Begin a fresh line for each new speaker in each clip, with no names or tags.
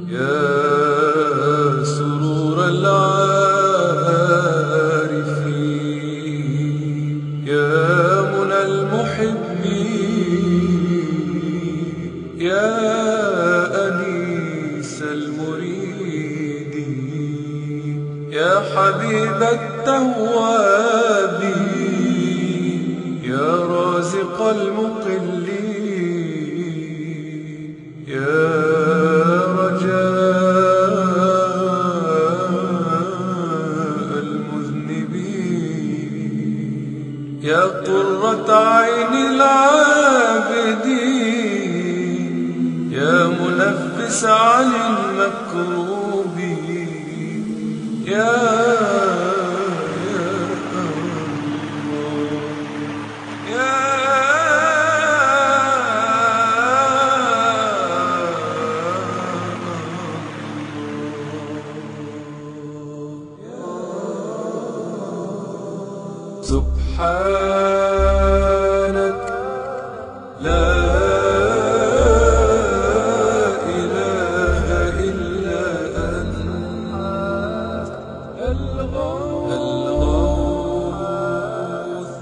يا سرور العارفين، يا منى المحبين، يا أنيس المريدين، يا حبيب التوابين، يا رازق المقلين، يا يا قرة عين العابدين، يا منفس عن المكروبين، يا سبحانك لا إله إلا أنت الغوث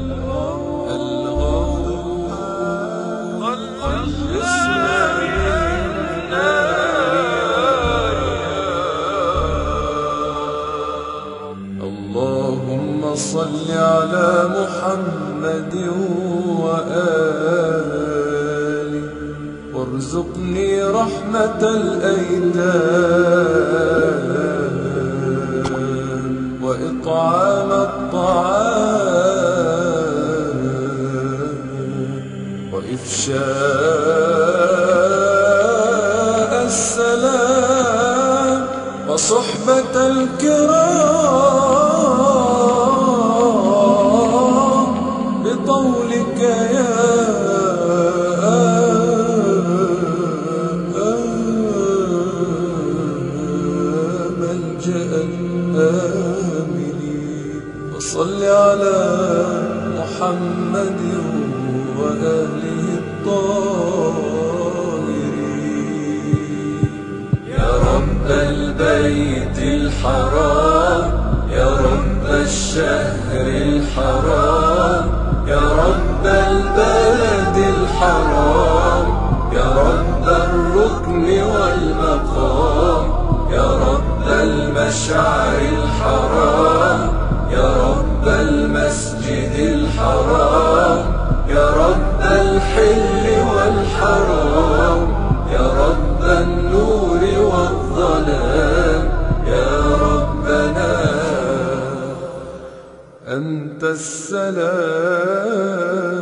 خلصنا من النار. اللهم صل على محمد وآله، وارزقني رحمة الأيتام، وإطعام الطعام، وإفشاء السلام، وصحبة الكرام، بطولك يا ملجأ الآمنين. وصل على محمد وآله الطاهرين. يا رب البيت الحرام، يا رب الشهر الحرام، يا رب البلد الحرام، يا رب الركن والمقام، يا رب المشعر الحرام، يا رب المسجد الحرام، يا رب الحل والحرام، يا رب النور والظلام، يا ربنا أنت السلام.